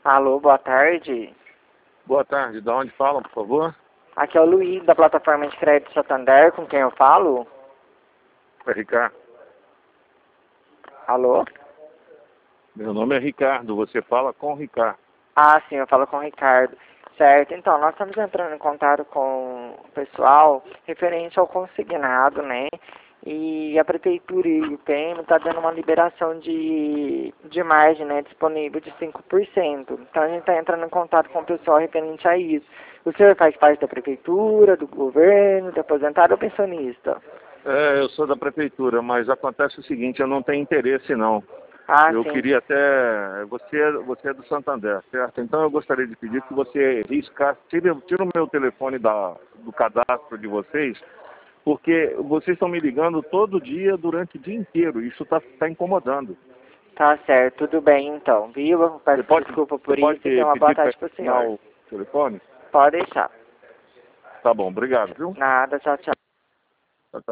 Alô, boa tarde. Boa tarde, de onde fala, por favor? Aqui é o Luiz, da plataforma de crédito Santander, com quem eu falo? É Ricardo. Alô? Meu nome é Ricardo, você fala com o Ricardo. Ah, sim, eu falo com o Ricardo. Certo, então, nós estamos entrando em contato com o pessoal referente ao consignado, né? E a Prefeitura e o PM está dando uma liberação de margem, né, disponível de 5%. Então, a gente está entrando em contato com o pessoal referente a isso. O senhor faz parte da Prefeitura, do governo, de aposentado ou pensionista? Eu sou da prefeitura, mas acontece o seguinte, eu não tenho interesse não. Ah, Eu sim. queria até... Você é do Santander, certo? Então eu gostaria de pedir que você riscasse, tira o meu telefone do cadastro de vocês, porque vocês estão me ligando todo dia, durante o dia inteiro. Isso está incomodando. Tá certo, tudo bem então, viu? Eu Você peço pode, desculpa você por isso pode e tenha uma boa pedir para tarde pro assinar senhor. o telefone? Pode deixar. Tá bom, obrigado, viu? Nada, tchau, tchau.